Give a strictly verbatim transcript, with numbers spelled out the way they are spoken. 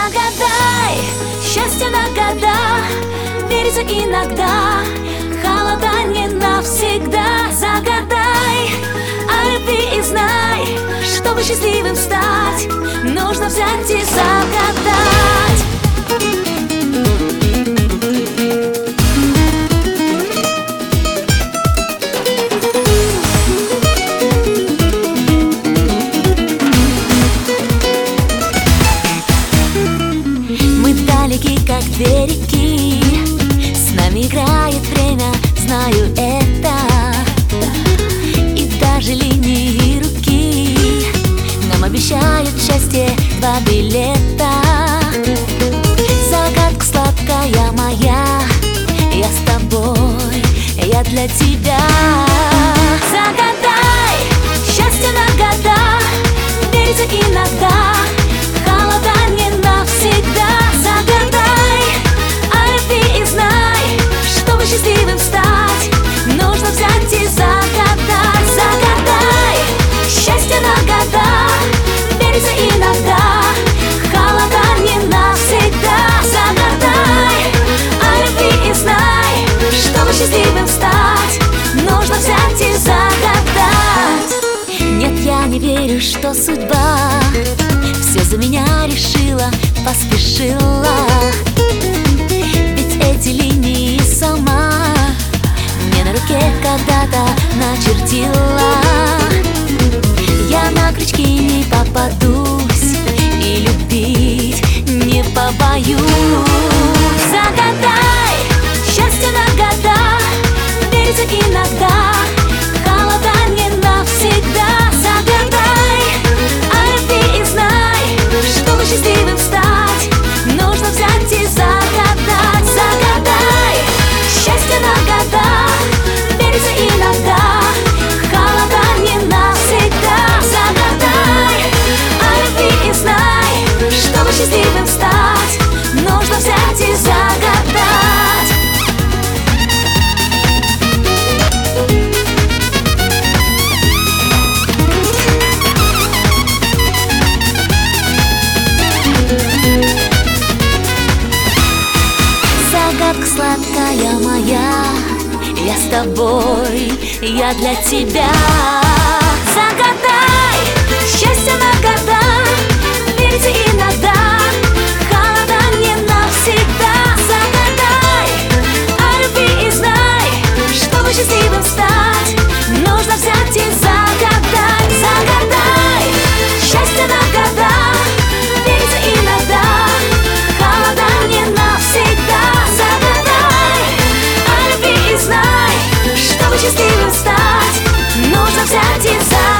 Загадай счастье на года, верится иногда, холода не навсегда. Загадай о любви и знай, чтобы счастливым стать, нужно взять и загадать. Как две реки, с нами играет время, знаю это. И даже линии руки нам обещают счастье два билета. Загадка сладкая моя, я с тобой, я для тебя. Загадай счастье на года, верится иногда, холода не навсегда. Счастливым стать, нужно взять и загадать. Загадай счастье на года, верится иногда, холода не навсегда. Загадай о любви и знай, чтобы счастливым стать, нужно взять и загадать. Нет, я не верю, что судьба все за меня решила, поспешила. Ведь эти линии сама мне на руке когда-то начертила. Я на крючки не попадусь и любить не побоюсь. Загадай счастье на года, верится иногда, холода не навсегда. Загадай о любви и знай, чтобы счастливым стать, нужно взять и загадать. Загадай счастье на года, верится иногда, холода не навсегда. Загадай о любви и знай, чтобы счастливым стать, нужно взять и загадать. Загадка сладкая моя, я с тобой, я для тебя. Загадай счастье на года, верится иногда, холода не навсегда. Загадай о любви и знай, чтобы счастливым стать, нужно взять и загадать. Загадай счастье на года, верится иногда, холода не навсегда. Загадай о любви и знай, чтобы счастливым стать, нужно взять и загадать.